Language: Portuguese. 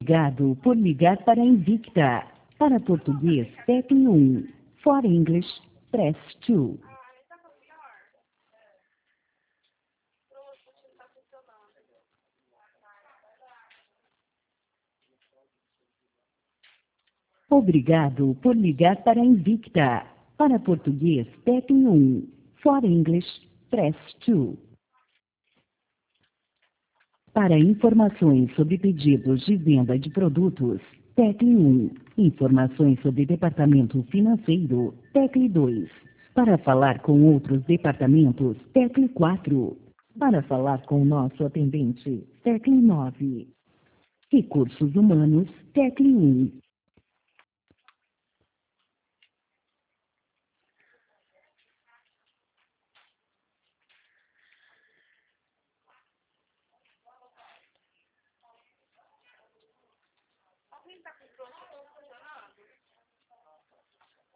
Obrigado por ligar para a Invicta. Para português, tecle 1. For English, press 2. Obrigado por ligar para a Invicta. Para português, tecle 1. For English, press 2. Para informações sobre pedidos de venda de produtos, tecle 1. Informações sobre departamento financeiro, tecle 2. Para falar com outros departamentos, tecle 4. Para falar com o nosso atendente, tecle 9. Recursos humanos, tecle 1.